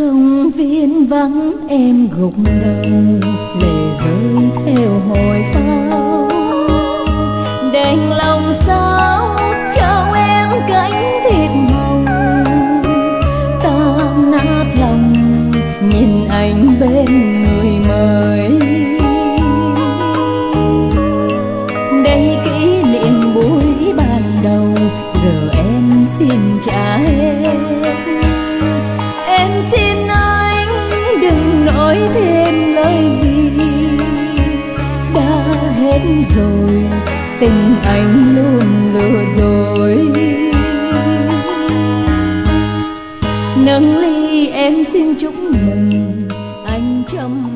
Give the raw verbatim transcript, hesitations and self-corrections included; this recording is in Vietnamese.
công viên vắng em gục đầu, lệ rơi theo hồi pháo. Đành lòng sao cho em cánh thịt màu, ta nát lòng nhìn anh bên người mới. Đây kỷ niệm buổi ban đầu, giờ em xin trả hết. Em xin anh đừng nói thêm lời gì, đã hết rồi, tình anh luôn lừa dối. Nâng ly em xin chúc mừng anh trăm